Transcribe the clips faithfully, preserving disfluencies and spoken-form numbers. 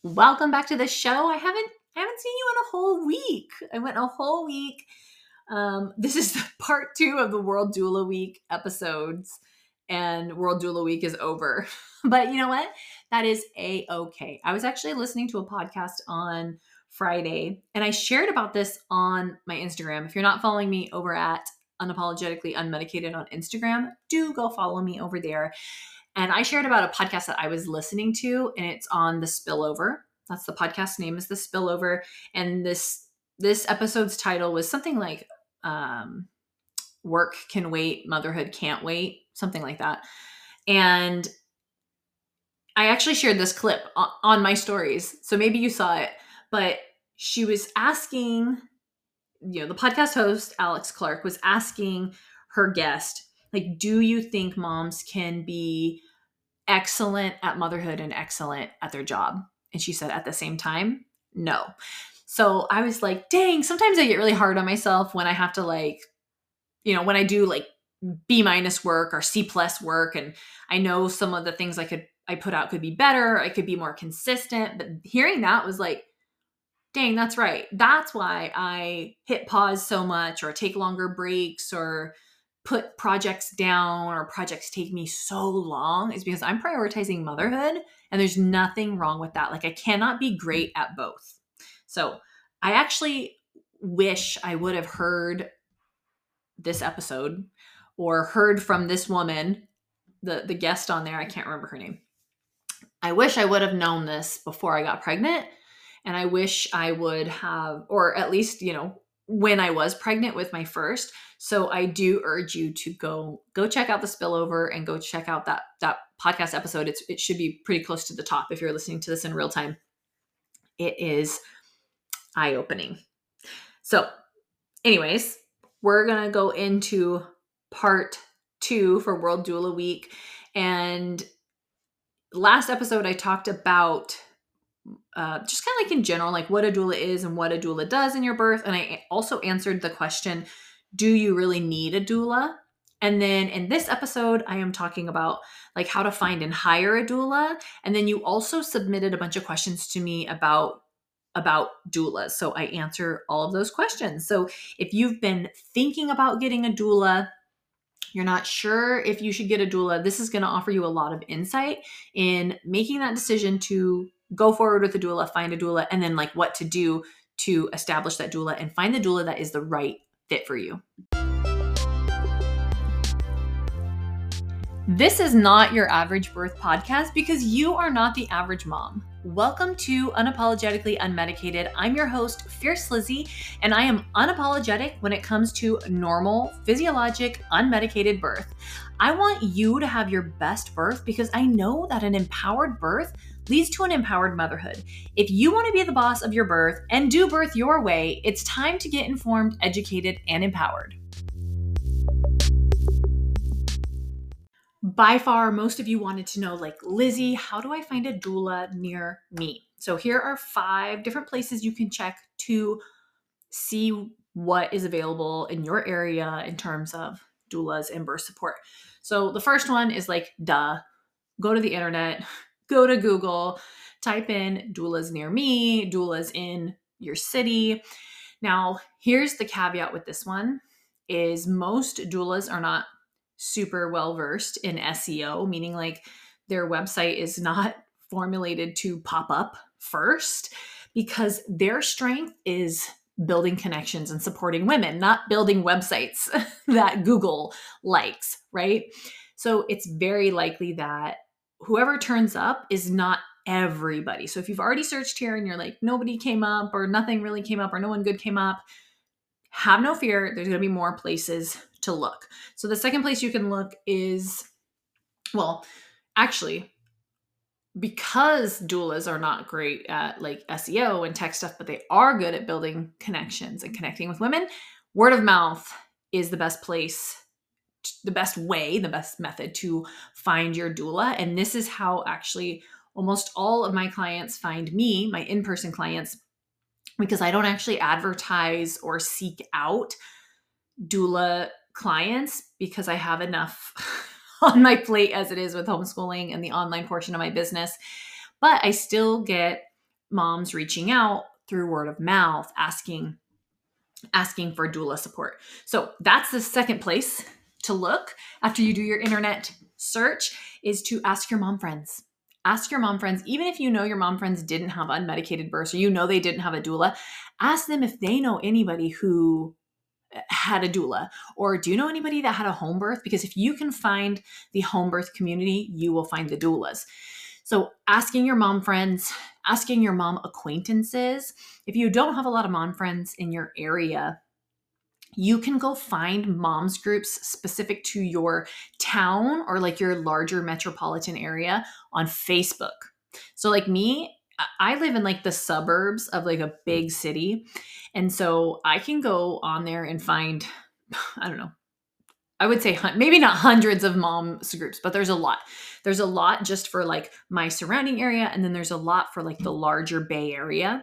Welcome back to the show. I haven't I haven't seen you in a whole week. I went a whole week. Um, this is part two of the World Doula Week episodes, and World Doula Week is over. But you know what? That is a-okay. I was actually listening to a podcast on Friday, and I shared about this on my Instagram. If you're not following me over at Unapologetically Unmedicated on Instagram, do go follow me over there. And I shared about a podcast that I was listening to, and it's on The Spillover. That's the podcast name, is The Spillover. And this this episode's title was something like um, Work Can Wait, Motherhood Can't Wait, something like that. And I actually shared this clip on my stories, so maybe you saw it. But she was asking, you know, the podcast host, Alex Clark, was asking her guest, like, do you think moms can be excellent at motherhood and excellent at their job? And she said at the same time, no. So I was like, dang, sometimes I get really hard on myself when I have to, like, you know, when I do like B minus work or C plus work. And I know some of the things I could, I put out could be better. I could be more consistent. But hearing that was like, dang, that's right. That's why I hit pause so much or take longer breaks or put projects down or projects take me so long, is because I'm prioritizing motherhood, and there's nothing wrong with that. Like, I cannot be great at both. So I actually wish I would have heard this episode or heard from this woman, the, the guest on there. I can't remember her name. I wish I would have known this before I got pregnant. And I wish I would have, or at least, you know, when I was pregnant with my first. So I do urge you to go go check out The Spillover and go check out that that podcast episode. It's it should be pretty close to the top if you're listening to this in real time. It is eye-opening. So anyways, we're going to go into part two for World Doula Week. And last episode, I talked about Uh, just kind of like in general, like what a doula is and what a doula does in your birth. And I also answered the question, do you really need a doula? And then in this episode, I am talking about like how to find and hire a doula. And then you also submitted a bunch of questions to me about about doulas. So I answer all of those questions. So if you've been thinking about getting a doula, you're not sure if you should get a doula, this is going to offer you a lot of insight in making that decision to go forward with a doula, find a doula, and then like what to do to establish that doula and find the doula that is the right fit for you. This is not your average birth podcast because you are not the average mom. Welcome to Unapologetically Unmedicated. I'm your host, Fierce Lizzie, and I am unapologetic when it comes to normal, physiologic, unmedicated birth. I want you to have your best birth because I know that an empowered birth leads to an empowered motherhood. If you want to be the boss of your birth and do birth your way, it's time to get informed, educated, and empowered. By far, most of you wanted to know, like, Lizzie, how do I find a doula near me? So here are five different places you can check to see what is available in your area in terms of doulas and birth support. So the first one is like, duh, go to the internet, go to Google, type in doulas near me, doulas in your city. Now, here's the caveat with this one is most doulas are not super well-versed in S E O, meaning like their website is not formulated to pop up first because their strength is building connections and supporting women, not building websites that Google likes, right? So it's very likely that whoever turns up is not everybody. So if you've already searched here and you're like, nobody came up or nothing really came up or no one good came up, have no fear. There's going to be more places to look. So the second place you can look is, well, actually, because doulas are not great at like S E O and tech stuff, but they are good at building connections and connecting with women, word of mouth is the best place, the best way, the best method to find your doula. And this is how actually almost all of my clients find me, my in-person clients, because I don't actually advertise or seek out doula clients because I have enough on my plate as it is with homeschooling and the online portion of my business. But I still get moms reaching out through word of mouth, asking, asking for doula support. So that's the second place to look after you do your internet search, is to ask your mom friends. Ask your mom friends, even if you know your mom friends didn't have unmedicated births, or you know they didn't have a doula, ask them if they know anybody who had a doula, or do you know anybody that had a home birth? Because if you can find the home birth community, you will find the doulas. So asking your mom friends, asking your mom acquaintances. If you don't have a lot of mom friends in your area, you can go find moms groups specific to your town or like your larger metropolitan area on Facebook. So like me, I live in like the suburbs of like a big city. And so I can go on there and find, I don't know, I would say maybe not hundreds of moms groups, but there's a lot. There's a lot just for like my surrounding area. And then there's a lot for like the larger Bay Area.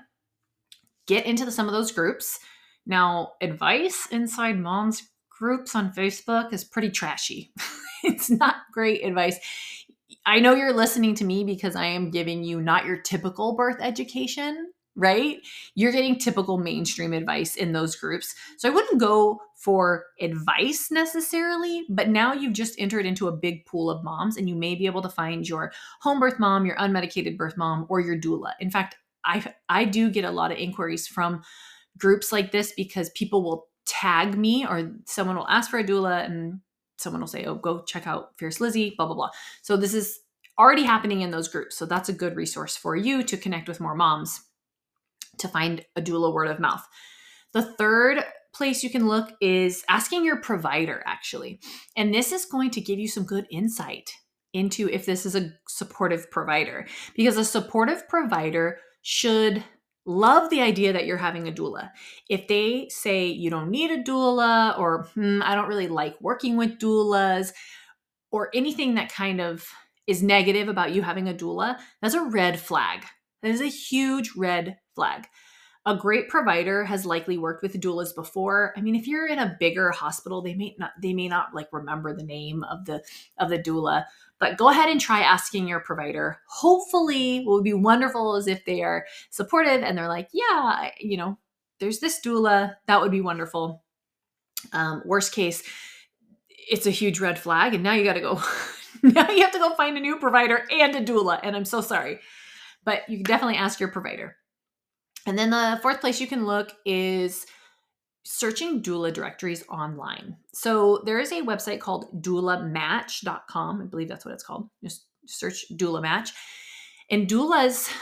Get into the, some of those groups. Now, advice inside moms groups on Facebook is pretty trashy. It's not great advice. I know you're listening to me because I am giving you not your typical birth education, right? You're getting typical mainstream advice in those groups. So I wouldn't go for advice necessarily, but now you've just entered into a big pool of moms, and you may be able to find your home birth mom, your unmedicated birth mom, or your doula. In fact, I I do get a lot of inquiries from groups like this because people will tag me, or someone will ask for a doula and someone will say, oh, go check out Fierce Lizzie, blah, blah, blah. So this is already happening in those groups. So that's a good resource for you to connect with more moms, to find a doula word of mouth. The third place you can look is asking your provider, actually. And this is going to give you some good insight into if this is a supportive provider, because a supportive provider should love the idea that you're having a doula. If they say you don't need a doula, or hmm, I don't really like working with doulas, or anything that kind of is negative about you having a doula, that's a red flag. That is a huge red flag. A great provider has likely worked with doulas before. I mean, if you're in a bigger hospital, they may not they may not like remember the name of the of the doula, but go ahead and try asking your provider. Hopefully, what would be wonderful is if they are supportive and they're like, yeah, you know, there's this doula. That would be wonderful. Um, worst case, it's a huge red flag, and now you got to go. Now you have to go find a new provider and a doula, and I'm so sorry. But you can definitely ask your provider. And then the fourth place you can look is searching doula directories online. So there is a website called doula match dot com. I believe that's what it's called. Just search doula match. And doulas,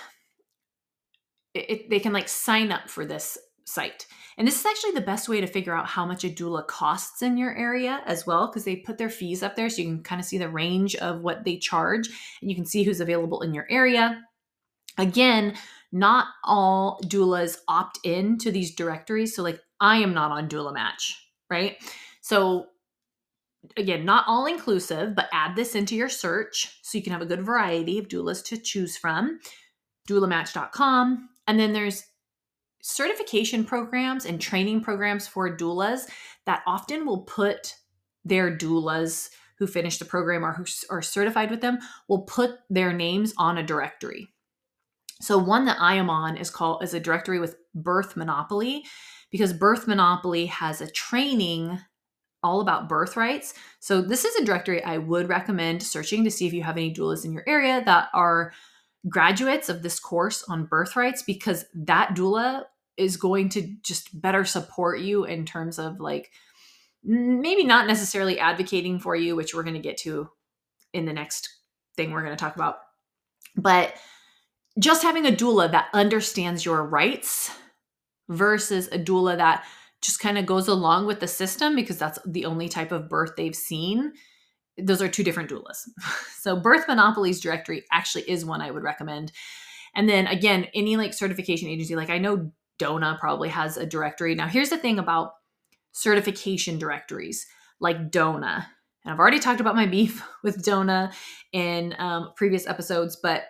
it, it, they can like sign up for this site. And this is actually the best way to figure out how much a doula costs in your area as well, because they put their fees up there so you can kind of see the range of what they charge, and you can see who's available in your area. Again, not all doulas opt in to these directories. So like I am not on Doula Match, right? So again, not all inclusive, but add this into your search so you can have a good variety of doulas to choose from. doula match dot com. And then there's certification programs and training programs for doulas that often will put their doulas who finished the program or who are certified with them will put their names on a directory. So one that I am on is called is a directory with Birth Monopoly, because Birth Monopoly has a training all about birth rights. So this is a directory I would recommend searching to see if you have any doulas in your area that are graduates of this course on birth rights, because that doula is going to just better support you in terms of like maybe not necessarily advocating for you, which we're going to get to in the next thing we're going to talk about, but just having a doula that understands your rights versus a doula that just kind of goes along with the system because that's the only type of birth they've seen. Those are two different doulas. So Birth Monopoly's directory actually is one I would recommend. And then again, any like certification agency, like I know DONA probably has a directory. Now here's the thing about certification directories like DONA. And I've already talked about my beef with DONA in um, previous episodes, but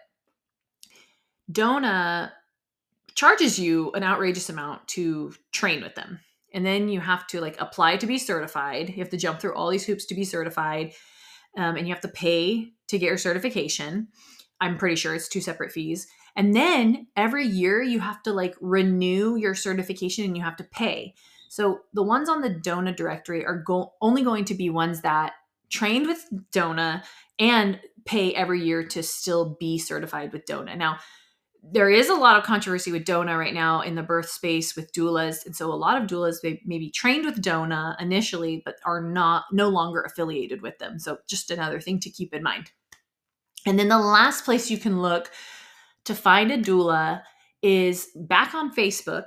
DONA charges you an outrageous amount to train with them. And then you have to like apply to be certified. You have to jump through all these hoops to be certified. Um, and you have to pay to get your certification. I'm pretty sure it's two separate fees. And then every year you have to like renew your certification and you have to pay. So the ones on the DONA directory are go- only going to be ones that trained with DONA and pay every year to still be certified with DONA. Now, there is a lot of controversy with DONA right now in the birth space with doulas. And so a lot of doulas, they may be trained with DONA initially, but are not no longer affiliated with them. So just another thing to keep in mind. And then the last place you can look to find a doula is back on Facebook.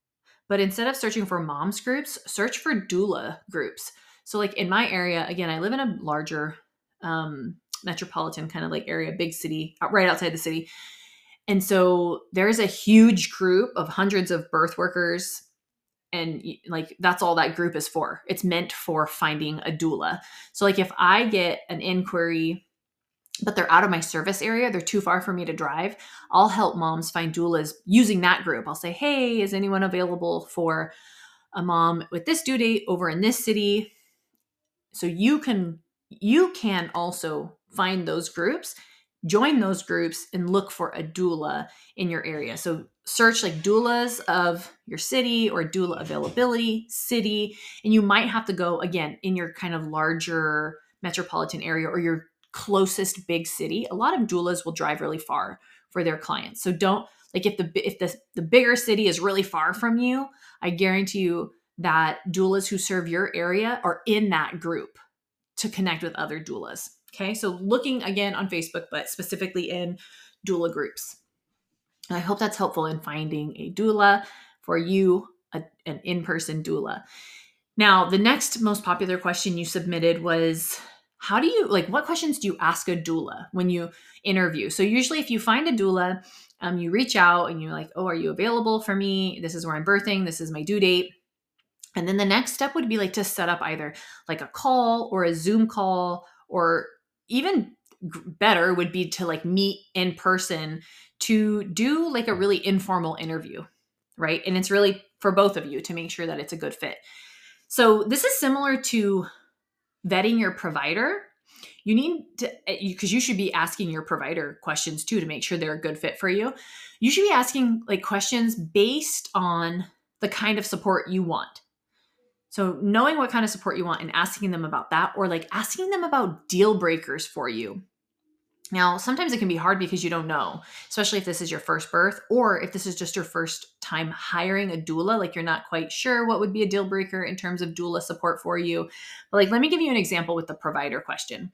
But instead of searching for moms groups, search for doula groups. So like in my area, again, I live in a larger um, metropolitan kind of like area, big city, right outside the city. And so there's a huge group of hundreds of birth workers. And like, that's all that group is for. It's meant for finding a doula. So like if I get an inquiry, but they're out of my service area, they're too far for me to drive, I'll help moms find doulas using that group. I'll say, hey, is anyone available for a mom with this due date over in this city? So you can, you can also find those groups, join those groups, and look for a doula in your area. So search like doulas of your city or doula availability city. And you might have to go again in your kind of larger metropolitan area or your closest big city. A lot of doulas will drive really far for their clients. So don't like if the if the, the bigger city is really far from you, I guarantee you that doulas who serve your area are in that group to connect with other doulas. Okay, so looking again on Facebook, but specifically in doula groups. And I hope that's helpful in finding a doula for you, a, an in-person doula. Now, the next most popular question you submitted was, how do you, like, what questions do you ask a doula when you interview? So usually if you find a doula, um, you reach out and you're like, oh, are you available for me? This is where I'm birthing. This is my due date. And then the next step would be like to set up either like a call or a Zoom call, or even better would be to like meet in person to do like a really informal interview, right? And it's really for both of you to make sure that it's a good fit. So this is similar to vetting your provider. You need to, because you should be asking your provider questions too to make sure they're a good fit for you. You should be asking like questions based on the kind of support you want. So knowing what kind of support you want and asking them about that, or like asking them about deal breakers for you. Now, sometimes it can be hard because you don't know, especially if this is your first birth or if this is just your first time hiring a doula, like you're not quite sure what would be a deal breaker in terms of doula support for you. But like, let me give you an example with the provider question.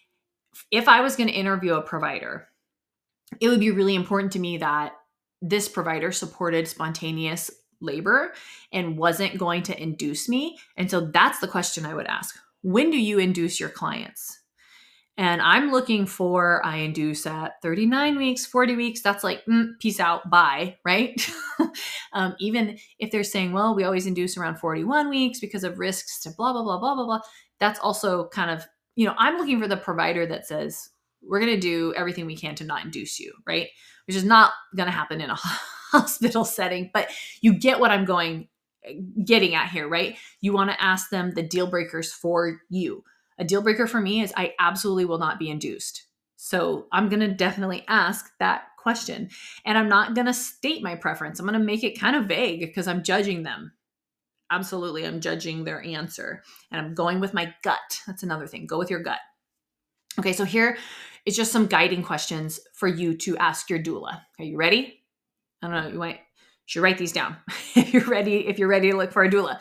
If I was going to interview a provider, it would be really important to me that this provider supported spontaneous labor and wasn't going to induce me. And so that's the question I would ask. When do you induce your clients? And I'm looking for, I induce at thirty-nine weeks, forty weeks. That's like, mm, peace out, bye, right? um, even if they're saying, well, we always induce around forty-one weeks because of risks to blah, blah, blah, blah, blah, blah. That's also kind of, you know, I'm looking for the provider that says, we're going to do everything we can to not induce you, right? Which is not going to happen in a hospital setting, but you get what I'm going, getting at here, right? You want to ask them the deal breakers for you. A deal breaker for me is I absolutely will not be induced. So I'm going to definitely ask that question. And I'm not going to state my preference. I'm going to make it kind of vague because I'm judging them. Absolutely, I'm judging their answer. And I'm going with my gut. That's another thing. Go with your gut. Okay, so here is just some guiding questions for you to ask your doula. Are you ready? I don't know. You might should write these down if you're ready. If you're ready to look for a doula.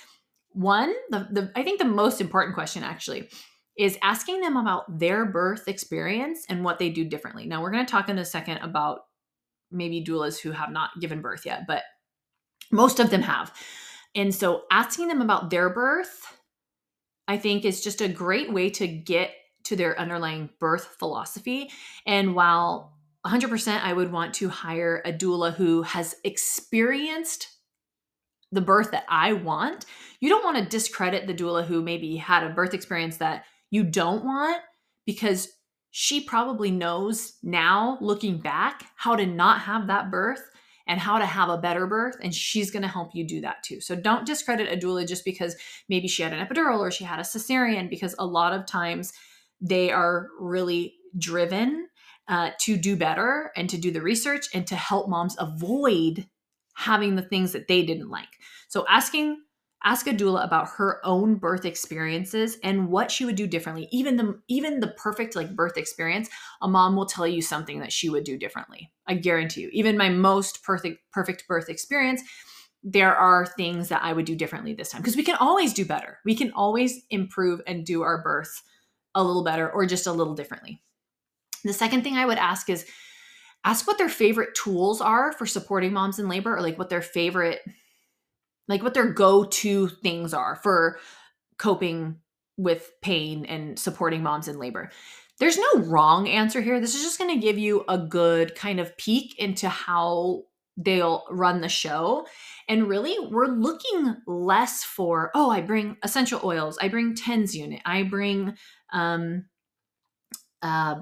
One, the, the I think the most important question actually is asking them about their birth experience and what they do differently. Now we're going to talk in a second about maybe doulas who have not given birth yet, but most of them have. And so asking them about their birth, I think, is just a great way to get to their underlying birth philosophy. And while one hundred percent I would want to hire a doula who has experienced the birth that I want, you don't want to discredit the doula who maybe had a birth experience that you don't want, because she probably knows now, looking back, how to not have that birth and how to have a better birth. And she's going to help you do that too. So don't discredit a doula just because maybe she had an epidural or she had a cesarean, because a lot of times they are really driven uh, to do better and to do the research and to help moms avoid having the things that they didn't like. So asking ask a doula about her own birth experiences and what she would do differently. Even the even the perfect like birth experience, a mom will tell you something that she would do differently. I guarantee you. Even my most perfect perfect birth experience, there are things that I would do differently this time, because we can always do better. We can always improve and do our birth a little better or just a little differently. The second thing I would ask is ask what their favorite tools are for supporting moms in labor, or like what their favorite like what their go-to things are for coping with pain and supporting moms in labor. There's no wrong answer here. This is just going to give you a good kind of peek into how they'll run the show. And really, we're looking less for, oh, I bring essential oils, I bring TENS unit, I bring um, uh,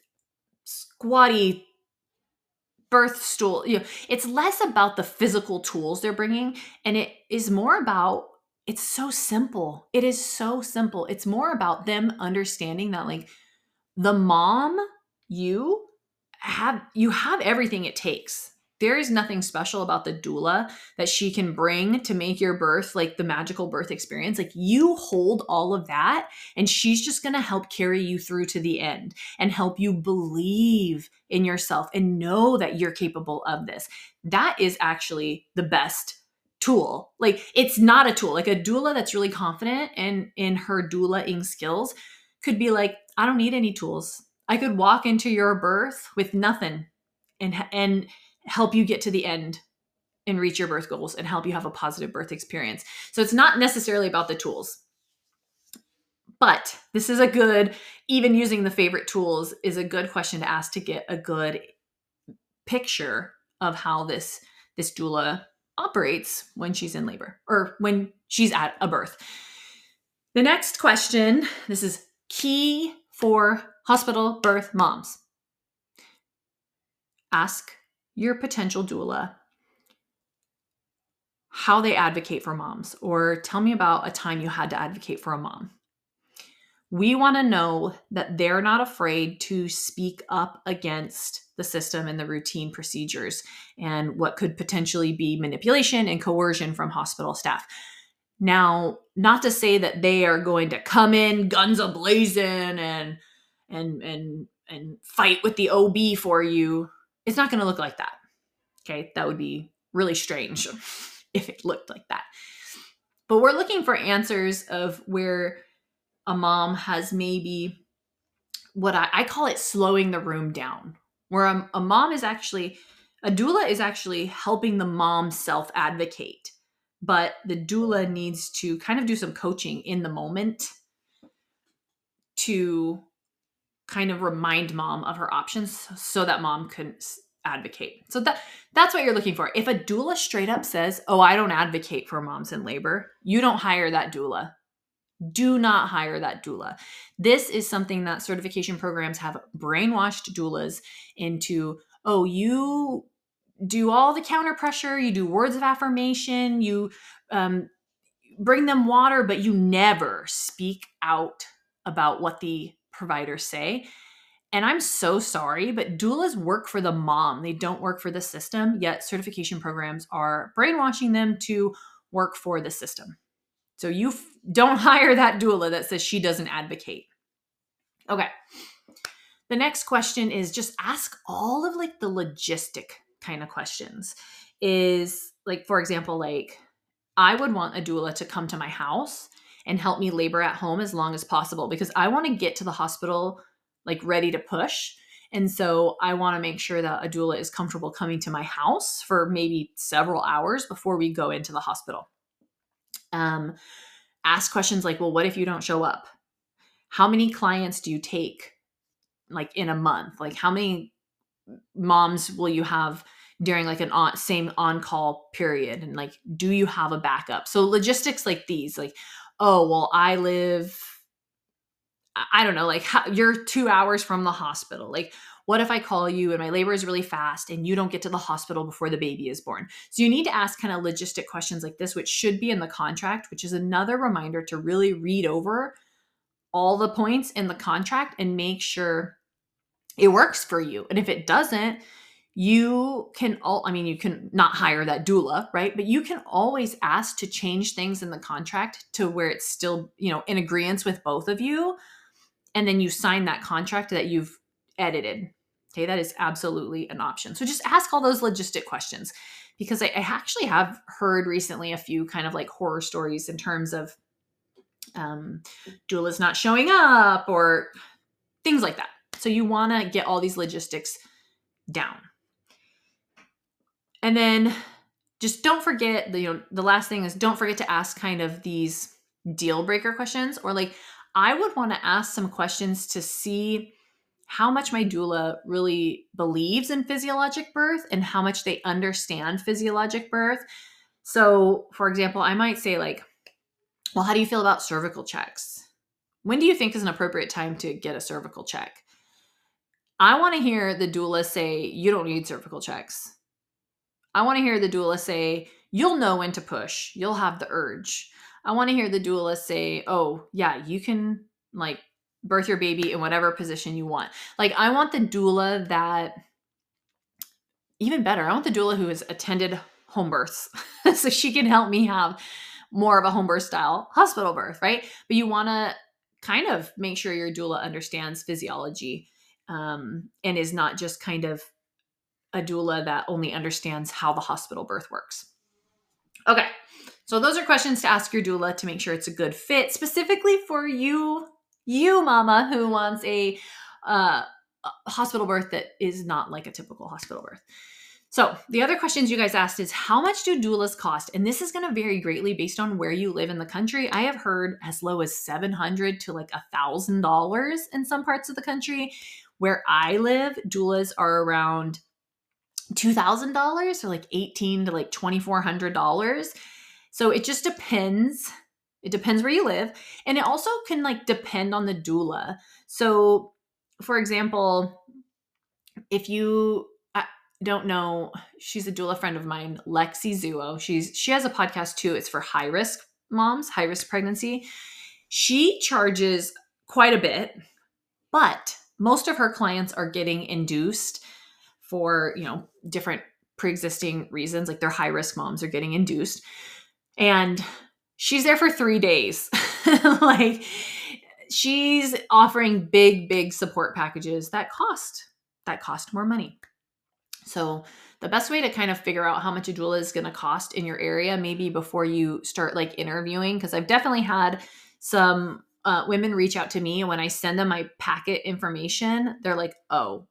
squatty birth stool. You know, it's less about the physical tools they're bringing, and it is more about, it's so simple. It is so simple. It's more about them understanding that like the mom, you have, you have everything it takes. There is nothing special about the doula that she can bring to make your birth like the magical birth experience. Like you hold all of that, and she's just going to help carry you through to the end and help you believe in yourself and know that you're capable of this. That is actually the best tool. Like it's not a tool. Like a doula that's really confident in in her doula-ing skills could be like, I don't need any tools. I could walk into your birth with nothing and and help you get to the end and reach your birth goals and help you have a positive birth experience. So it's not necessarily about the tools. But this is a good, even using the favorite tools is a good question to ask to get a good picture of how this, this doula operates when she's in labor or when she's at a birth. The next question, this is key for hospital birth moms. Ask your potential doula how they advocate for moms, or tell me about a time you had to advocate for a mom. We want to know that they're not afraid to speak up against the system and the routine procedures and what could potentially be manipulation and coercion from hospital staff. Now, not to say that they are going to come in guns a-blazing and and and and fight with the O B for you. It's not going to look like that. Okay, that would be really strange if it looked like that. But we're looking for answers of where a mom has maybe what I, I call it slowing the room down, where a, a mom is actually, a doula is actually helping the mom self-advocate, but the doula needs to kind of do some coaching in the moment to kind of remind mom of her options so that mom can advocate. So that that's what you're looking for. If a doula straight up says, oh, I don't advocate for moms in labor, you don't hire that doula. Do not hire that doula. This is something that certification programs have brainwashed doulas into, oh, you do all the counter pressure, you do words of affirmation, you um, bring them water, but you never speak out about what the providers say. And I'm so sorry, but doulas work for the mom. They don't work for the system, yet certification programs are brainwashing them to work for the system. So you f- don't hire that doula that says she doesn't advocate. Okay. The next question is just ask all of like the logistic kind of questions. Is like, for example, like I would want a doula to come to my house and help me labor at home as long as possible, because I want to get to the hospital like ready to push. And so I want to make sure that a doula is comfortable coming to my house for maybe several hours before we go into the hospital. Um, ask questions like, well, what if you don't show up? How many clients do you take like in a month? Like how many moms will you have during like an on, same on-call period? And like, do you have a backup? So logistics like these, like, oh, well, I live, I don't know, like how, you're two hours from the hospital. Like, what if I call you and my labor is really fast and you don't get to the hospital before the baby is born? So you need to ask kind of logistic questions like this, which should be in the contract, which is another reminder to really read over all the points in the contract and make sure it works for you. And if it doesn't, you can all, I mean, you can not hire that doula, right? But you can always ask to change things in the contract to where it's still, you know, in agreement with both of you. And then you sign that contract that you've edited. Okay, that is absolutely an option. So just ask all those logistic questions, because I, I actually have heard recently a few kind of like horror stories in terms of um, doulas not showing up or things like that. So you want to get all these logistics down. And then just don't forget, the, you know, the last thing is don't forget to ask kind of these deal breaker questions, or like I would want to ask some questions to see how much my doula really believes in physiologic birth and how much they understand physiologic birth. So, for example, I might say like, well, how do you feel about cervical checks? When do you think is an appropriate time to get a cervical check? I want to hear the doula say, you don't need cervical checks. I want to hear the doula say, you'll know when to push. You'll have the urge. I want to hear the doula say, oh, yeah, you can like birth your baby in whatever position you want. Like, I want the doula that, even better, I want the doula who has attended home births so she can help me have more of a home birth style hospital birth, right? But you want to kind of make sure your doula understands physiology um, and is not just kind of a doula that only understands how the hospital birth works. Okay, so those are questions to ask your doula to make sure it's a good fit, specifically for you, you mama who wants a, uh, a hospital birth that is not like a typical hospital birth. So the other questions you guys asked is, how much do doulas cost? And this is going to vary greatly based on where you live in the country. I have heard as low as seven hundred dollars to like one thousand dollars in some parts of the country. Where I live, doulas are around two thousand dollars or like eighteen to like twenty-four hundred dollars. So it just depends. It depends where you live. And it also can like depend on the doula. So for example, if you I don't know, she's a doula friend of mine, Lexi Zuo. She's she has a podcast too. It's for high risk moms, high risk pregnancy. She charges quite a bit, but most of her clients are getting induced for, you know, different pre-existing reasons, like they're high risk moms are getting induced. And she's there for three days. Like she's offering big, big support packages that cost, that cost more money. So the best way to kind of figure out how much a doula is going to cost in your area, maybe before you start like interviewing, because I've definitely had some uh, women reach out to me, and when I send them my packet information, they're like, oh.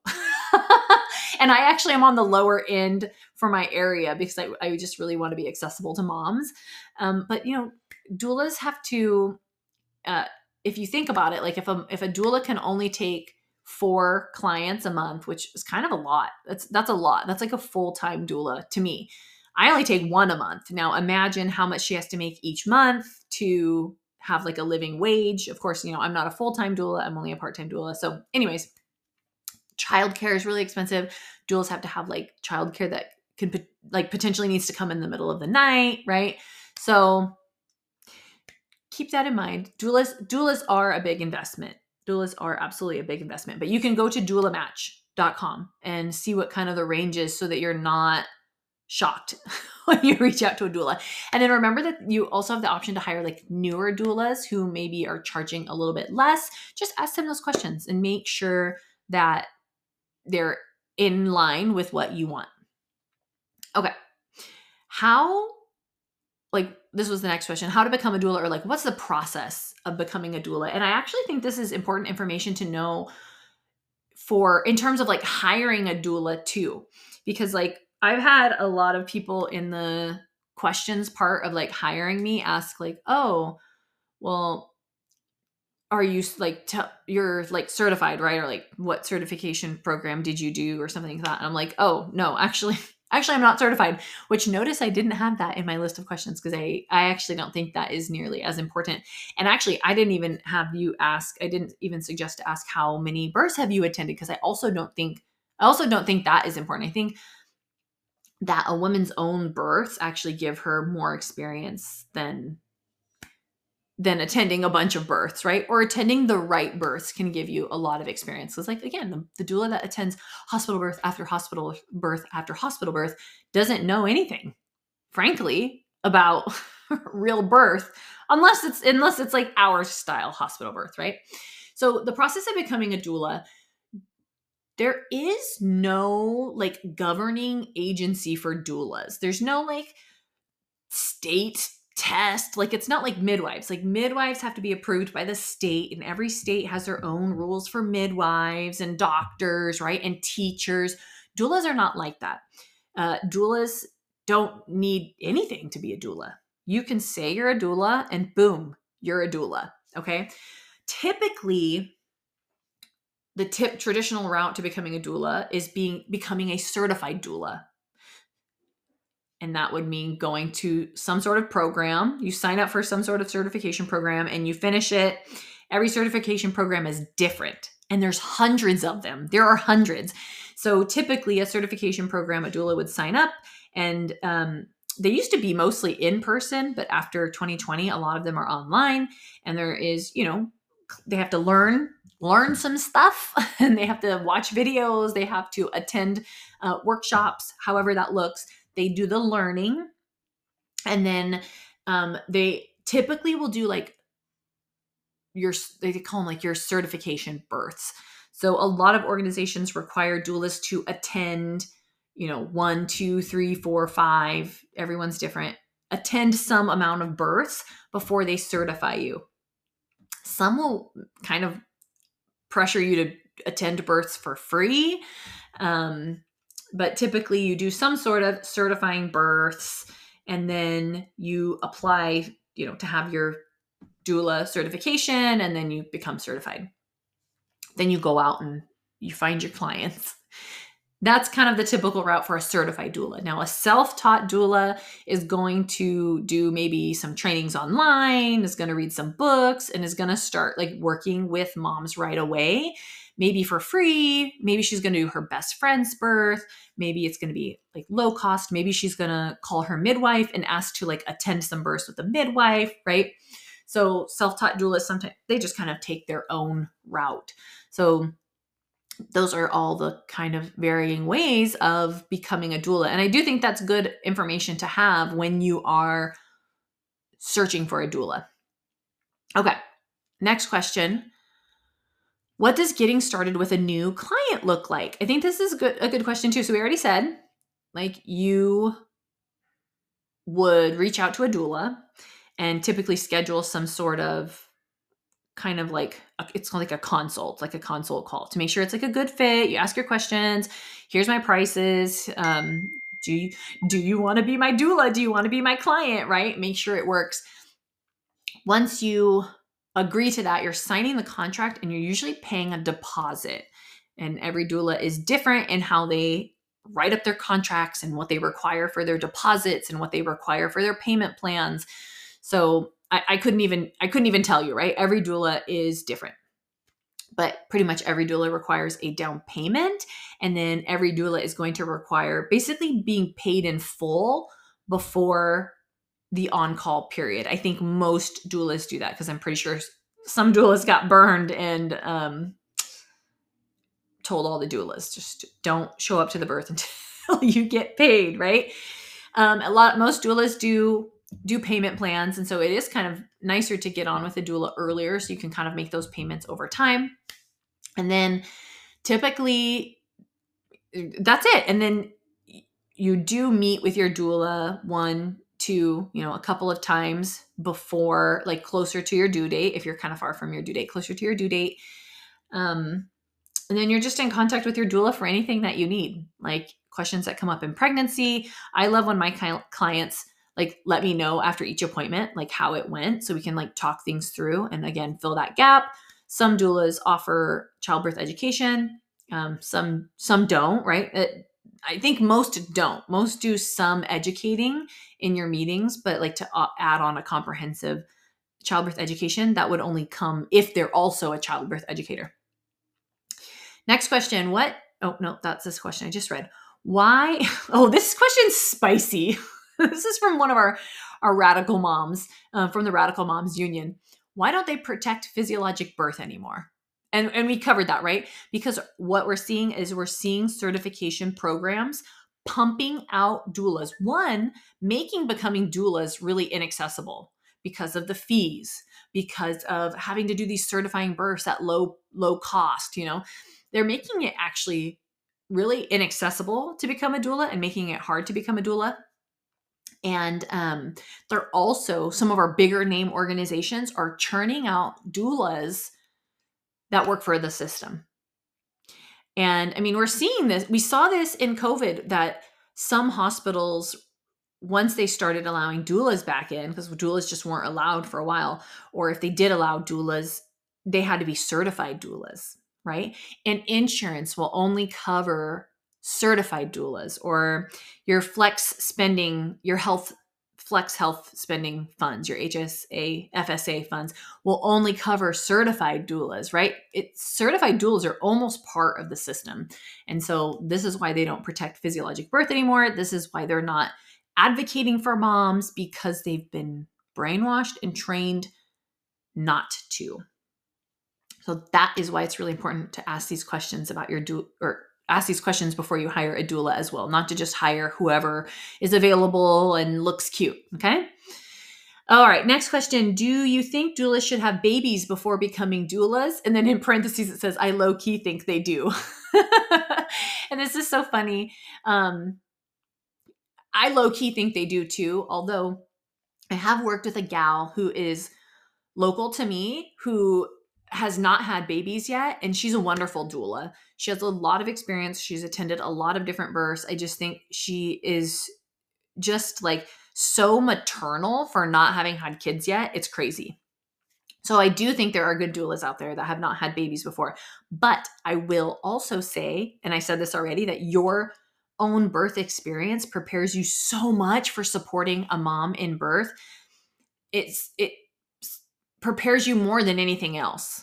And I actually am on the lower end for my area because I, I just really want to be accessible to moms. Um, but, you know, doulas have to, uh, if you think about it, like if a, if a doula can only take four clients a month, which is kind of a lot, that's, that's a lot. That's like a full-time doula to me. I only take one a month. Now imagine how much she has to make each month to have like a living wage. Of course, you know, I'm not a full-time doula. I'm only a part-time doula. So anyways, childcare is really expensive. Doulas have to have like childcare that can like potentially needs to come in the middle of the night, right? So keep that in mind. Doulas, doulas are a big investment. Doulas are absolutely a big investment, but you can go to doula match dot com and see what kind of the range is so that you're not shocked when you reach out to a doula. And then remember that you also have the option to hire like newer doulas who maybe are charging a little bit less. Just ask them those questions and make sure that they're in line with what you want. Okay. How, like, this was the next question, how to become a doula, or like, what's the process of becoming a doula? And I actually think this is important information to know for, in terms of like hiring a doula too, because like I've had a lot of people in the questions part of like hiring me ask like, oh, well, are you like, t- you're like certified, right? Or like, what certification program did you do or something like that? And I'm like, oh no, actually, actually I'm not certified, which notice I didn't have that in my list of questions because I, I actually don't think that is nearly as important. And actually I didn't even have you ask, I didn't even suggest to ask how many births have you attended? Because I also don't think, I also don't think that is important. I think that a woman's own births actually give her more experience than than attending a bunch of births, right? Or attending the right births can give you a lot of experience. So it's like, again, the, the doula that attends hospital birth after hospital birth after hospital birth doesn't know anything, frankly, about real birth, unless it's unless it's like our style hospital birth, right? So the process of becoming a doula, there is no like governing agency for doulas. There's no like state test. Like it's not like midwives. Like midwives have to be approved by the state, and every state has their own rules for midwives and doctors, right? And teachers. Doulas are not like that. Uh, doulas don't need anything to be a doula. You can say you're a doula and boom, you're a doula. Okay. Typically, the tip traditional route to becoming a doula is being becoming a certified doula. And that would mean going to some sort of program. You sign up for some sort of certification program and you finish it. Every certification program is different, and there's hundreds of them. There are hundreds. So typically a certification program, a doula would sign up, and um, they used to be mostly in person, but after twenty twenty, a lot of them are online, and there is, you know, they have to learn, learn some stuff, and they have to watch videos. They have to attend uh, workshops, however that looks. They do the learning, and then um, they typically will do like your, they call them like your certification births. So a lot of organizations require doulas to attend, you know, one, two, three, four, five, everyone's different, attend some amount of births before they certify you. Some will kind of pressure you to attend births for free. Um, But typically you do some sort of certifying births, and then you apply, you know, to have your doula certification, and then you become certified. Then you go out and you find your clients. That's kind of the typical route for a certified doula. Now, a self-taught doula is going to do maybe some trainings online, is going to read some books, and is going to start like working with moms right away. Maybe for free. Maybe she's going to do her best friend's birth. Maybe it's going to be like low cost. Maybe she's going to call her midwife and ask to like attend some births with the midwife, right? So self-taught doulas, sometimes they just kind of take their own route. So those are all the kind of varying ways of becoming a doula. And I do think that's good information to have when you are searching for a doula. Okay, next question. What does getting started with a new client look like? I think this is good, a good question too. So we already said, like, you would reach out to a doula and typically schedule some sort of kind of like, a, it's called like a consult, like a consult call to make sure it's like a good fit. You ask your questions. Here's my prices. Um, do you, do you want to be my doula? Do you want to be my client? Right? Make sure it works. Once you agree to that, you're signing the contract, and you're usually paying a deposit. And every doula is different in how they write up their contracts and what they require for their deposits and what they require for their payment plans. So I, I couldn't even I couldn't even tell you, right? Every doula is different. But pretty much every doula requires a down payment, and then every doula is going to require basically being paid in full before the on-call period. I think most doulas do that, because I'm pretty sure some doulas got burned and um, told all the doulas, just don't show up to the birth until you get paid, right? Um, a lot, most doulas do do payment plans, and so it is kind of nicer to get on with a doula earlier, so you can kind of make those payments over time. And then typically that's it. And then you do meet with your doula one, two, you know, a couple of times before, like closer to your due date, if you're kind of far from your due date, closer to your due date. Um, and then you're just in contact with your doula for anything that you need, like questions that come up in pregnancy. I love when my clients like let me know after each appointment, like how it went, so we can like talk things through and again, fill that gap. Some doulas offer childbirth education. Um, some, some don't, right? It, I think most don't. Most do some educating in your meetings, but like to uh, add on a comprehensive childbirth education, that would only come if they're also a childbirth educator. Next question. What? Oh, no, that's this question I just read. Why? Oh, this question's spicy. This is from one of our, our radical moms uh, from the Radical Moms Union, why don't they protect physiologic birth anymore? And, and we covered that, right? Because what we're seeing is we're seeing certification programs pumping out doulas. One, making becoming doulas really inaccessible because of the fees, because of having to do these certifying births at low, low cost. You know, they're making it actually really inaccessible to become a doula and making it hard to become a doula. And um, they're also, some of our bigger name organizations are churning out doulas that work for the system. And I mean, we're seeing this. We saw this in COVID that some hospitals, once they started allowing doulas back in, because doulas just weren't allowed for a while, or if they did allow doulas, they had to be certified doulas, right? And insurance will only cover certified doulas, or your flex spending, your health flex health spending funds, your H S A, F S A funds will only cover certified doulas, right? It, certified doulas are almost part of the system. And so this is why they don't protect physiologic birth anymore. This is why they're not advocating for moms, because they've been brainwashed and trained not to. So that is why it's really important to ask these questions about your doula, or ask these questions before you hire a doula as well, not to just hire whoever is available and looks cute. Okay. All right. Next question. Do you think doulas should have babies before becoming doulas? And then in parentheses, it says, I low key think they do. And this is so funny. Um, I low key think they do too. Although I have worked with a gal who is local to me, who has not had babies yet, and she's a wonderful doula. She has a lot of experience. She's attended a lot of different births. I just think she is just like so maternal for not having had kids yet. It's crazy. So I do think there are good doulas out there that have not had babies before. But I will also say, and I said this already, that your own birth experience prepares you so much for supporting a mom in birth. It's it prepares you more than anything else.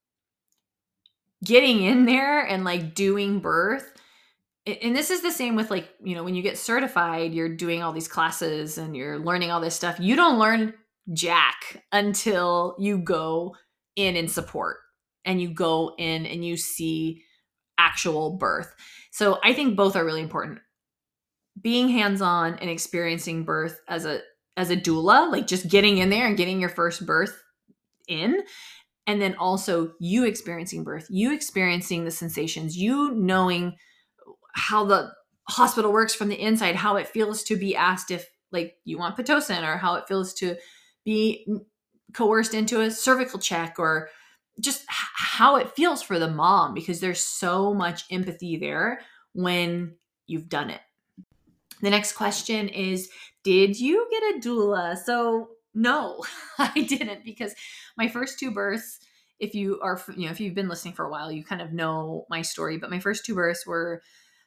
Getting in there and like doing birth. And this is the same with like, you know, when you get certified, you're doing all these classes and you're learning all this stuff. You don't learn jack until you go in and support, and you go in and you see actual birth. So I think both are really important. Being hands-on and experiencing birth as a as a doula, like just getting in there and getting your first birth in, and then also you experiencing birth, you experiencing the sensations, you knowing how the hospital works from the inside, how it feels to be asked if like you want Pitocin, or how it feels to be coerced into a cervical check, or just how it feels for the mom, because there's so much empathy there when you've done it. The next question is, did you get a doula? So no, I didn't, because my first two births, if you are, you know, if you've been listening for a while, you kind of know my story, but my first two births were,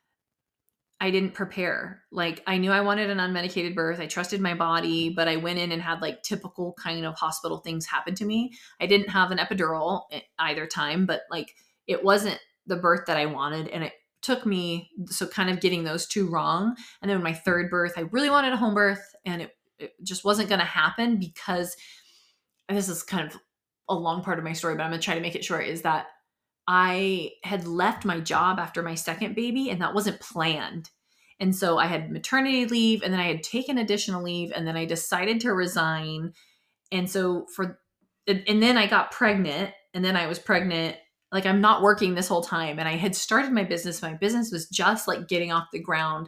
I didn't prepare. Like I knew I wanted an unmedicated birth. I trusted my body, but I went in and had like typical kind of hospital things happen to me. I didn't have an epidural either time, but like it wasn't the birth that I wanted. And it took me, so kind of getting those two wrong. And then my third birth, I really wanted a home birth, and it, it just wasn't going to happen, because, and this is kind of a long part of my story, but I'm going to try to make it short, is that I had left my job after my second baby, and that wasn't planned. And so I had maternity leave, and then I had taken additional leave, and then I decided to resign. And so for, and then I got pregnant, and then I was pregnant. Like I'm not working this whole time. And I had started my business. My business was just like getting off the ground.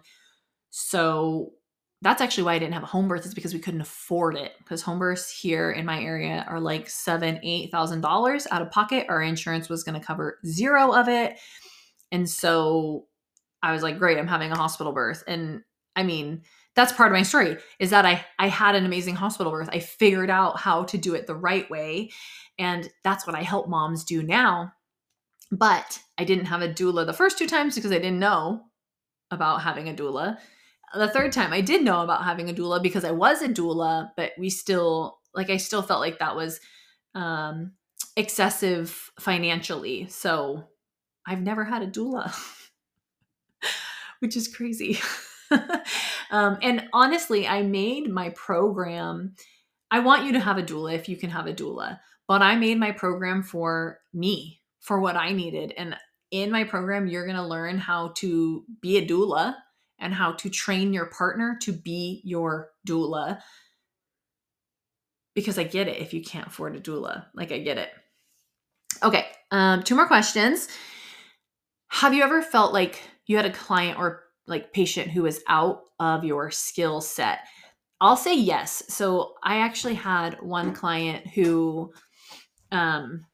So that's actually why I didn't have a home birth, is because we couldn't afford it, because home births here in my area are like seven, eight thousand dollars out of pocket. Our insurance was going to cover zero of it. And so I was like, great, I'm having a hospital birth. And I mean, that's part of my story, is that I, I had an amazing hospital birth. I figured out how to do it the right way. And that's what I help moms do now. But I didn't have a doula the first two times because I didn't know about having a doula. The third time I did know about having a doula because I was a doula, but we still, like, I still felt like that was um, excessive financially. So I've never had a doula, which is crazy. um, and honestly, I made my program. I want you to have a doula if you can have a doula, but I made my program for me, for what I needed. And in my program, you're going to learn how to be a doula and how to train your partner to be your doula. Because I get it if you can't afford a doula. Like, I get it. Okay, um, two more questions. Have you ever felt like you had a client or like patient who was out of your skill set? I'll say yes. So I actually had one client who um,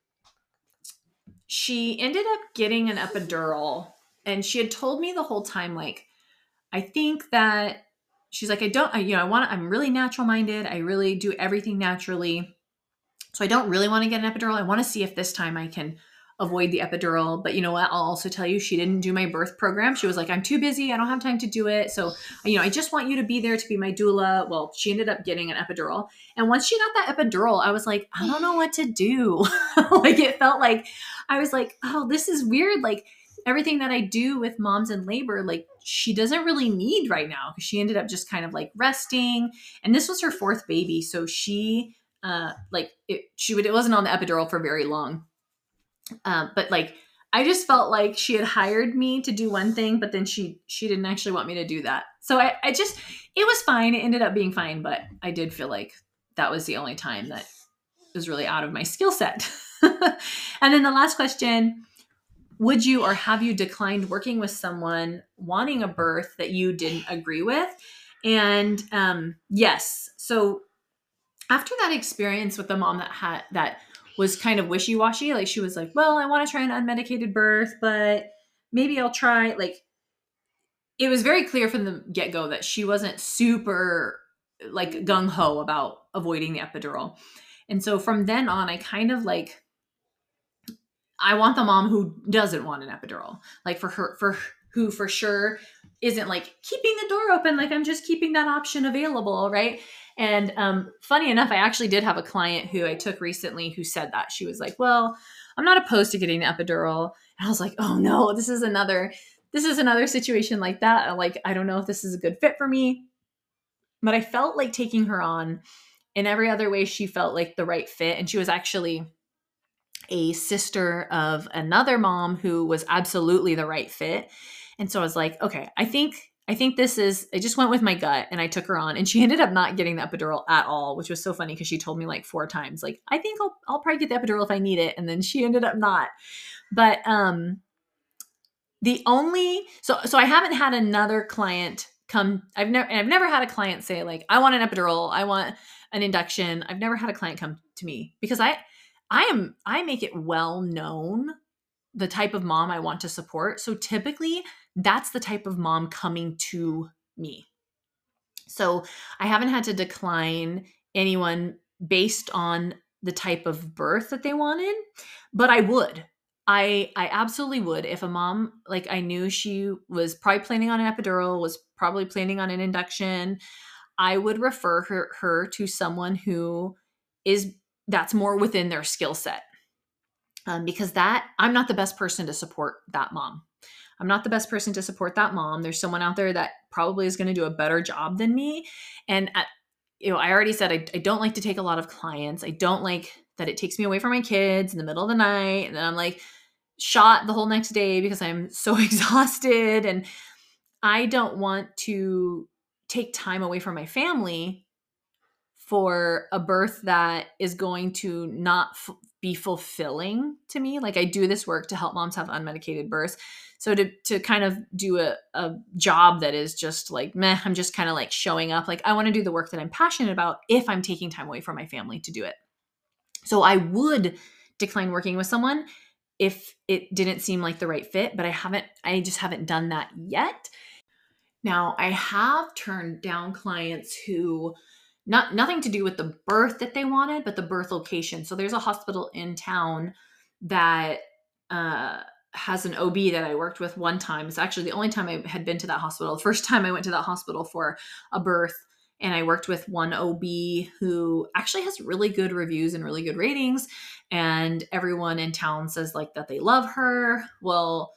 she ended up getting an epidural, and she had told me the whole time, like, I think that she's like, I don't, I, you know, I want to, I'm really natural minded. I really do everything naturally. So I don't really want to get an epidural. I want to see if this time I can avoid the epidural. But you know what? I'll also tell you, she didn't do my birth program. She was like, I'm too busy. I don't have time to do it. So, you know, I just want you to be there to be my doula. Well, she ended up getting an epidural. And once she got that epidural, I was like, I don't know what to do. Like, it felt like, I was like, oh, this is weird. Like, everything that I do with moms in labor, like, she doesn't really need right now, because she ended up just kind of like resting. And this was her fourth baby. So she, uh, like it, she would, it wasn't on the epidural for very long. Um, but like, I just felt like she had hired me to do one thing, but then she, she didn't actually want me to do that. So I, I just, it was fine. It ended up being fine, but I did feel like that was the only time that was really out of my skill set. And then the last question, would you or have you declined working with someone wanting a birth that you didn't agree with? And um, yes. So after that experience with the mom that had that was kind of wishy-washy, like, she was like, well, I want to try an unmedicated birth, but maybe I'll try, like, it was very clear from the get-go that she wasn't super like gung-ho about avoiding the epidural. And so from then on, I kind of like, I want the mom who doesn't want an epidural, like for her, for who for sure isn't like keeping the door open. Like, I'm just keeping that option available. Right. And um, funny enough, I actually did have a client who I took recently who said that. She was like, well, I'm not opposed to getting the epidural. And I was like, oh no, this is another, this is another situation like that. Like, I don't know if this is a good fit for me, but I felt like taking her on in every other way. She felt like the right fit. And she was actually a sister of another mom who was absolutely the right fit. And so I was like, okay, I think, I think this is, I just went with my gut and I took her on, and she ended up not getting the epidural at all, which was so funny because she told me like four times, like, I think I'll, I'll probably get the epidural if I need it. And then she ended up not. But um, the only, so, so I haven't had another client come, I've never, I've never had a client say like, I want an epidural, I want an induction. I've never had a client come to me because I, I am, I make it well known the type of mom I want to support. So typically that's the type of mom coming to me. So I haven't had to decline anyone based on the type of birth that they wanted, but I would. I I absolutely would. If a mom, like, I knew she was probably planning on an epidural, was probably planning on an induction, I would refer her, her to someone who is, that's more within their skill set. Um, because that, I'm not the best person to support that mom. I'm not the best person to support that mom. There's someone out there that probably is going to do a better job than me. And, at, you know, I already said, I, I don't like to take a lot of clients. I don't like that it takes me away from my kids in the middle of the night. And then I'm like shot the whole next day because I'm so exhausted. And I don't want to take time away from my family for a birth that is going to not f- be fulfilling to me. Like, I do this work to help moms have unmedicated births. So to, to kind of do a, a job that is just like, meh, I'm just kind of like showing up. Like, I want to do the work that I'm passionate about if I'm taking time away from my family to do it. So I would decline working with someone if it didn't seem like the right fit, but I haven't, I just haven't done that yet. Now, I have turned down clients who, not nothing to do with the birth that they wanted, but the birth location. So there's a hospital in town that uh, has an O B that I worked with one time. It's actually the only time I had been to that hospital. The first time I went to that hospital for a birth, and I worked with one O B who actually has really good reviews and really good ratings. And everyone in town says like that they love her. Well,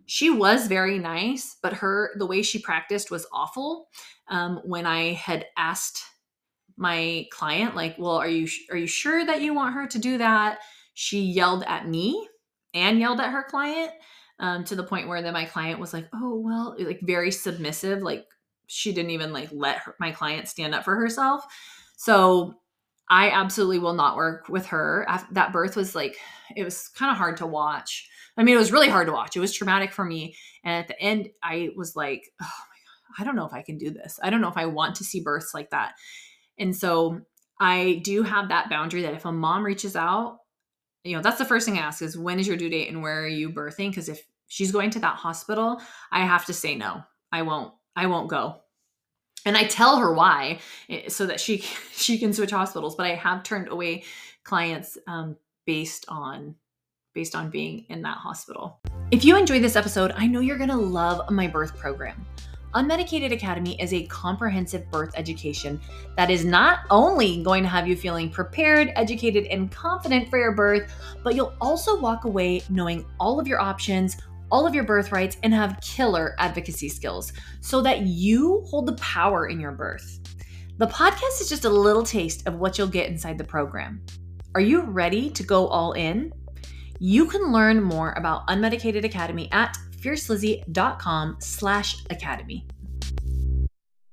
she was very nice, but her, the way she practiced was awful. Um, when I had asked my client, like, well, are you, are you sure that you want her to do that? She yelled at me and yelled at her client, um, to the point where then my client was like, oh, well, like very submissive. Like she didn't even like let her, my client stand up for herself. So I absolutely will not work with her. That birth was like, it was kind of hard to watch. I mean, it was really hard to watch. It was traumatic for me. And at the end, I was like, oh my God, I don't know if I can do this. I don't know if I want to see births like that. And so I do have that boundary that if a mom reaches out, you know, that's the first thing I ask is, when is your due date and where are you birthing? Because if she's going to that hospital, I have to say no. I won't, I won't go. And I tell her why, so that she she can switch hospitals. But I have turned away clients um, based on based on being in that hospital. If you enjoyed this episode, I know you're gonna love my birth program. Unmedicated Academy is a comprehensive birth education that is not only going to have you feeling prepared, educated, and confident for your birth, but you'll also walk away knowing all of your options, all of your birth rights, and have killer advocacy skills so that you hold the power in your birth. The podcast is just a little taste of what you'll get inside the program. Are you ready to go all in? You can learn more about Unmedicated Academy at fiercelizzie.com slash academy.